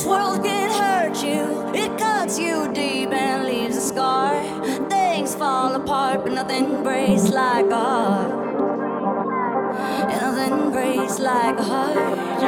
This world can hurt you, it cuts you deep and leaves a scar. Things fall apart, but nothing breaks like a heart. And nothing breaks like a heart.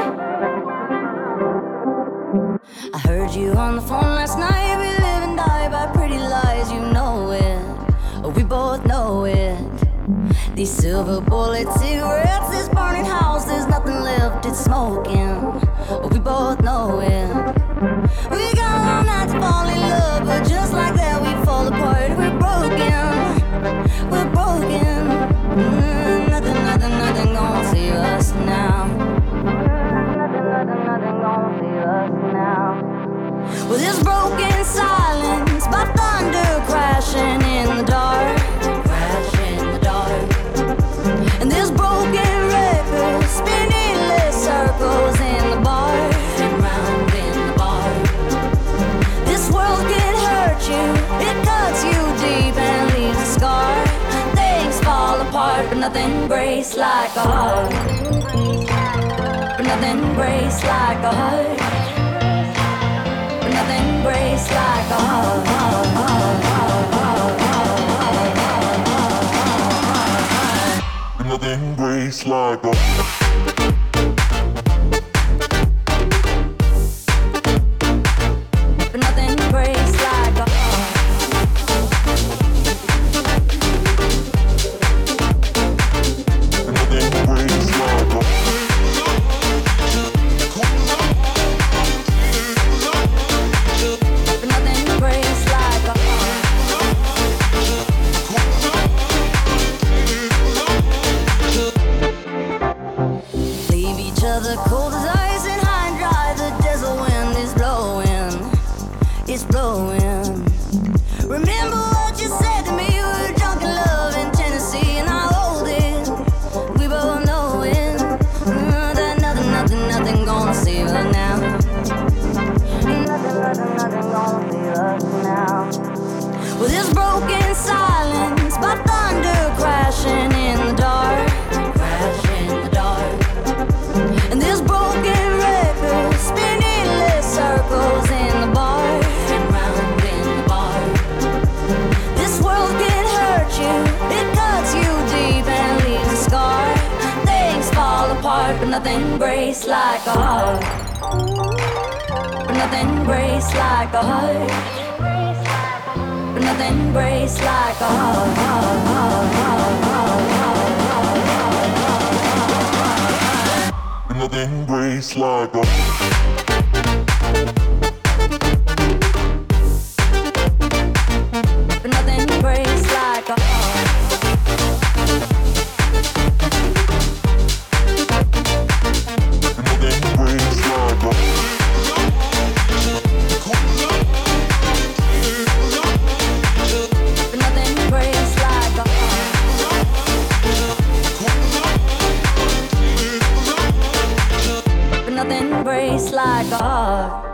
I heard you on the phone last night. We live and die by pretty lies, you know it. Oh, we both know it. These silver bullet cigarettes, this burning house, there's nothing left, it's smoking. Oh, we both know it. We got all night to fall in love, but just like that we fall apart. We're broken, we're broken. Nothing gonna save us now. Nothing gonna save us now. Well, this broken silence by thunder crashing in the dark. Crashing in the dark. And this broken record spinning endless circles in the bar. And round in the bar. This world can hurt you, it cuts you deep and leaves a scar. Things fall apart, but nothing breaks like a heart. But nothing breaks like a heart. But nothing breaks like a heart. Nothing breaks like a But nothing breaks like a Nothing breaks like a But nothing breaks like a leave each other cold as ice and high and dry. The desert wind is blowing, it's blowing. Remember what you said to me, we were drunk in love in Tennessee, and I hold it, we both know it. That nothing gonna save us now. Nothing gonna save us now. Well, this broken silence by thunder crashing in the dark. Crashing in the dark. And this broken record spinning endless circles in the bar. And round in the bar. This world can hurt you, it cuts you deep and leaves a scar. Things fall apart, but nothing breaks like a heart. But nothing breaks like a heart. But nothing breaks like a Nothing breaks like a But nothing breaks like a Nothing breaks like a But nothing breaks like a But nothing breaks like a heart.